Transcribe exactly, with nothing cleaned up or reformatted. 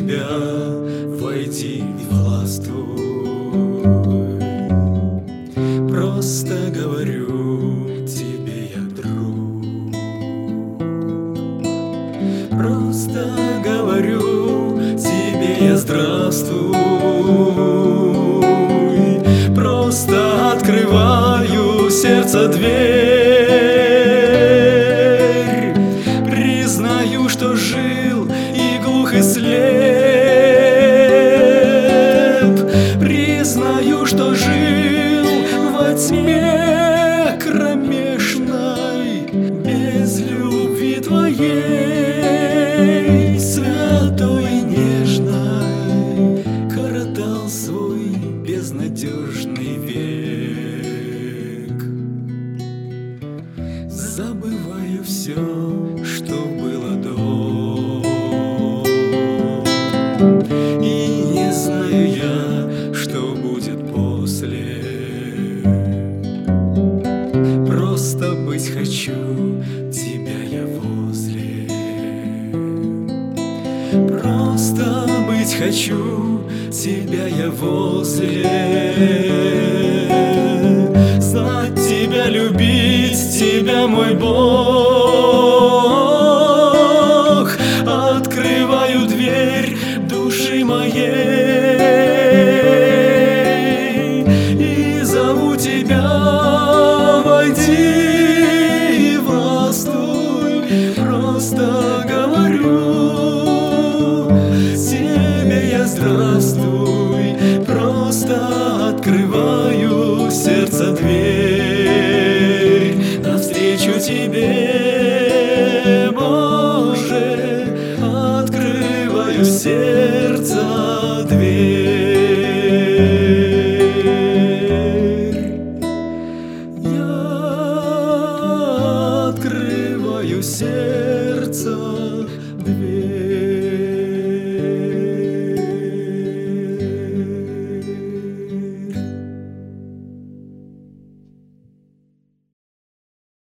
тебя, войди и властвуй. Просто говорю тебе я друг, просто говорю тебе я здравствуй, просто открываю сердце дверь, признаю, что жил и глух и слеп, признаю, что жил во тьме кромешной, без любви твоей святой и нежной, коротал свой безнадежный век. Забываю все, что было до, и не знаю я, что будет после. Просто быть хочу, тебя я возле. Просто быть хочу, тебя я возле. Знать тебя, любить тебя, мой Бог. Открываю дверь души моей и зову тебя, войди и властвуй. Просто говорю тебе я здравствуй, просто открываю сердце дверь навстречу тебе, Боже, открываю сердце дверь. Я открываю сердце дверь.